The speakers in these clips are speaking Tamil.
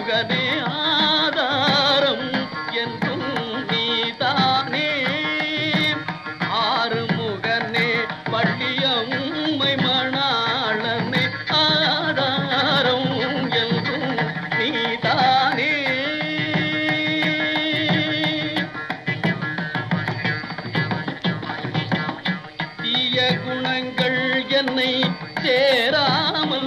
ஆறுமுகனே ஆதாரம் என்றும் நீதானே. ஆறுமுகனே பள்ளியம்மை மணாளனே ஆதாரம் என்றும் நீதானே. தீய குணங்கள் என்னை சேராமல்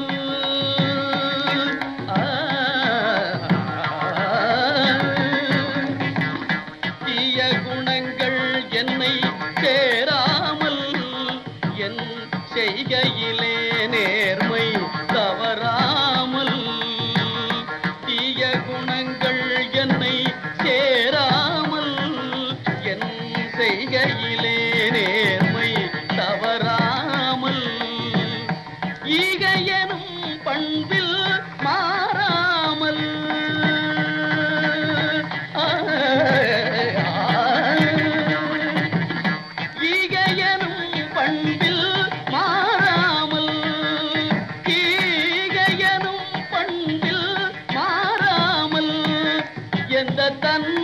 தீய குணங்கள் என்னை சேராமல் என் செய்கையிலே நேர்மை தவறாமல். தீய குணங்கள் என்னை சேராமல் என் செய்கையிலே நேர்மை தவறாமல். ஈகையனும் பண்பில் மாறாமல் ஈகையனும் பண்பில் மாறாமல். ஈகையனும் பண்பில் மாறாமல் எந்த தன்